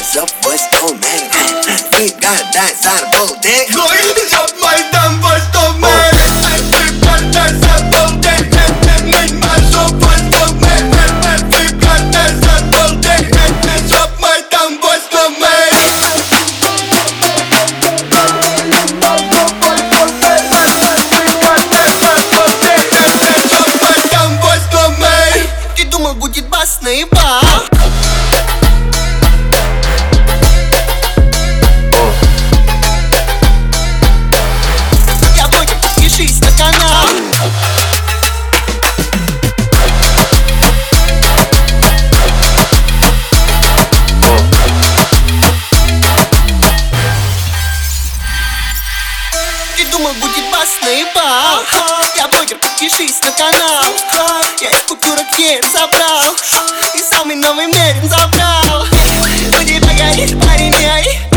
Жоп твой столмен. Ты гадай зарболден. Жоп мой там твой столмен. Ты гадай зарболден. Жоп твой столмен. Ты гадай зарболден. Жоп мой там твой столмен. Ты думал, будет бас на еба? Я блогер, подпишись на канал. Ты думал, будет бас на еба? Я блогер, подпишись на канал. Я из купюрок веер забрал и самый новый мерин забрал. У тебя горит, парень,